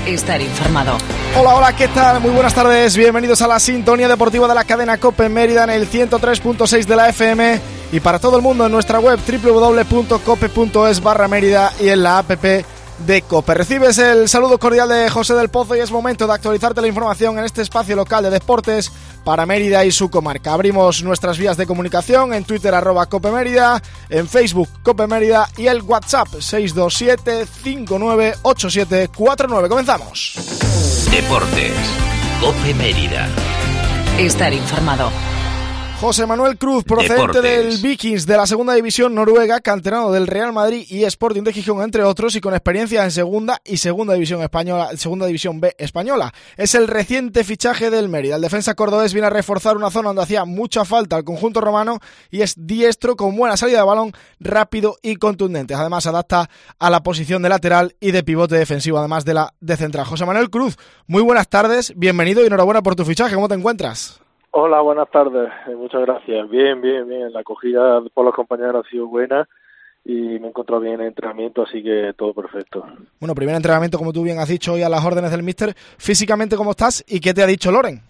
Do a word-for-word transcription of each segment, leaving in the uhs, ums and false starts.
Estar informado. Hola, hola, ¿qué tal? Muy buenas tardes, bienvenidos a la sintonía deportiva de la cadena COPE Mérida en el ciento tres punto seis de la F M y para todo el mundo en nuestra web doble u doble u doble u punto cope punto es barra Mérida y en la app de COPE. Recibes el saludo cordial de José del Pozo y es momento de actualizarte la información en este espacio local de deportes para Mérida y su comarca. Abrimos nuestras vías de comunicación en Twitter arroba Cope Mérida, en Facebook Cope Mérida y el WhatsApp seis dos siete cinco nueve ocho siete cuatro nueve. Comenzamos. Deportes, Cope Mérida. Estar informado. José Manuel Cruz, procedente del Vikings de la segunda división noruega, canterano del Real Madrid y Sporting de Gijón, entre otros, y con experiencia en segunda y segunda división española, segunda división B española. Es el reciente fichaje del Mérida. El defensa cordobés viene a reforzar una zona donde hacía mucha falta al conjunto romano y es diestro con buena salida de balón, rápido y contundente. Además, se adapta a la posición de lateral y de pivote defensivo, además de la de central. José Manuel Cruz, muy buenas tardes, bienvenido y enhorabuena por tu fichaje. ¿Cómo te encuentras? Hola, buenas tardes. Muchas gracias. Bien, bien, bien. La acogida por los compañeros ha sido buena y me he encontrado bien en el entrenamiento, así que todo perfecto. Bueno, primer entrenamiento, como tú bien has dicho, hoy a las órdenes del míster. Físicamente, ¿cómo estás? ¿Y qué te ha dicho Loren?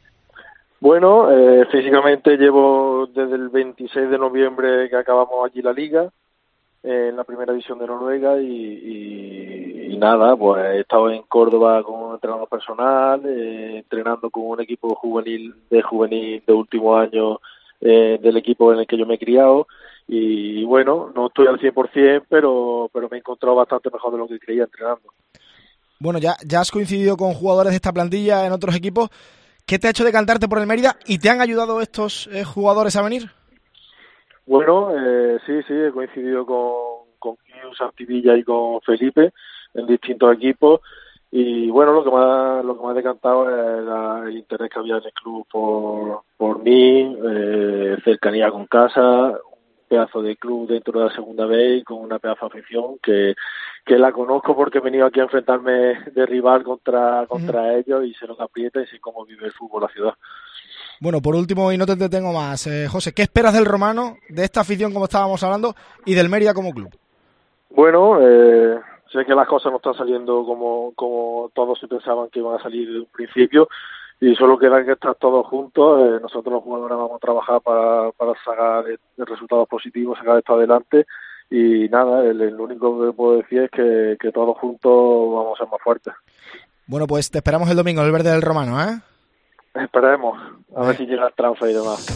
Bueno, eh, físicamente llevo desde el veintiséis de noviembre que acabamos aquí la liga, eh, en la primera división de Noruega y, y, y nada, pues he estado en Córdoba con un entrenador personal, eh, entrenando con un equipo juvenil de juvenil de último año eh, del equipo en el que yo me he criado y, y bueno, no estoy al cien por ciento, pero pero me he encontrado bastante mejor de lo que creía entrenando. Bueno, ya, ya has coincidido con jugadores de esta plantilla en otros equipos. ¿Qué te ha hecho decantarte por el Mérida y te han ayudado estos eh, jugadores a venir? Bueno, eh, sí, sí, he coincidido con, con Kius, Santivilla y con Felipe en distintos equipos y bueno, lo que más lo que me ha decantado es la, el interés que había en el club por, por mí, eh, cercanía con casa, un pedazo de club dentro de la segunda B y con una pedazo de afición que, que la conozco porque he venido aquí a enfrentarme de rival contra, contra mm. ellos y sé lo que aprieta y sé cómo vive el fútbol la ciudad. Bueno, por último, y no te entretengo más, eh, José, ¿qué esperas del romano, de esta afición como estábamos hablando, y del Mérida como club? Bueno, eh, sé que las cosas no están saliendo como, como todos se pensaban que iban a salir desde un principio, y solo queda que estar todos juntos. Eh, nosotros los jugadores vamos a trabajar para, para sacar resultados positivos, sacar esto adelante, y nada, el, el único que puedo decir es que, que todos juntos vamos a ser más fuertes. Bueno, pues te esperamos el domingo, el verde del romano, ¿eh? Esperemos, a ver si llega el transfer y demás.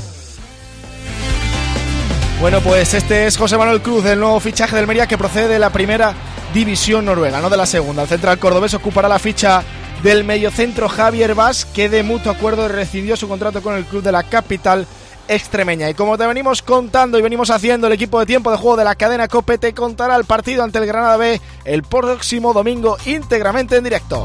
Bueno, pues este es José Manuel Cruz, el nuevo fichaje del Mérida que procede de la primera división noruega, no de la segunda. El central cordobés ocupará la ficha del mediocentro Javier Vaz, que de mutuo acuerdo rescindió su contrato con el club de la capital extremeña. Y como te venimos contando y venimos haciendo, el equipo de tiempo de juego de la cadena COPE te contará el partido ante el Granada B el próximo domingo íntegramente en directo.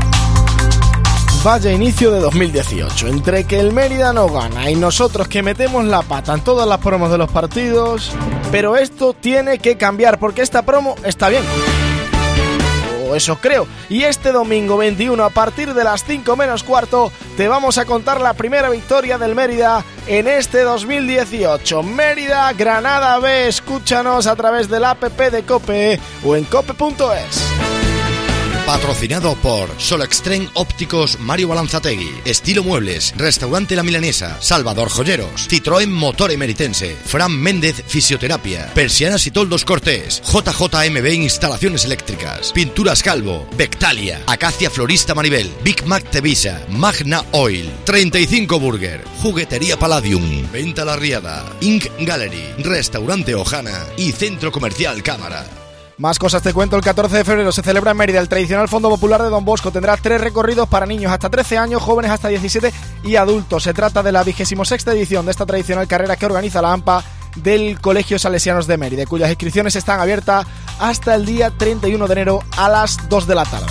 Vaya inicio de dos mil dieciocho, entre que el Mérida no gana y nosotros que metemos la pata en todas las promos de los partidos, pero esto tiene que cambiar porque esta promo está bien. O eso creo. Y este domingo veintiuno a partir de las cinco menos cuarto te vamos a contar la primera victoria del Mérida en este dos mil dieciocho. Mérida, Granada B, escúchanos a través del app de COPE o en cope punto es. Patrocinado por Solextrem Ópticos Mario Balanzategui, Estilo Muebles, Restaurante La Milanesa, Salvador Joyeros, Citroën Motor Emeritense, Fran Méndez Fisioterapia, Persianas y Toldos Cortés, J J M B Instalaciones Eléctricas, Pinturas Calvo, Bectalia, Acacia Florista Maribel, Big Mac Tevisa, Magna Oil, treinta y cinco Burger, Juguetería Palladium, Venta La Riada, Ink Gallery, Restaurante Ojana y Centro Comercial Cámara. Más cosas te cuento. El catorce de febrero se celebra en Mérida el tradicional Fondo Popular de Don Bosco. Tendrá tres recorridos para niños hasta trece años, jóvenes hasta diecisiete y adultos. Se trata de la vigésima sexta edición de esta tradicional carrera que organiza la AMPA del Colegio Salesianos de Mérida, cuyas inscripciones están abiertas hasta el día treinta y uno de enero a las dos de la tarde.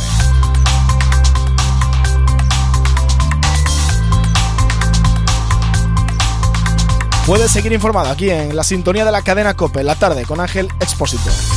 Puedes seguir informado aquí en la sintonía de la cadena COPE en la tarde con Ángel Expósito.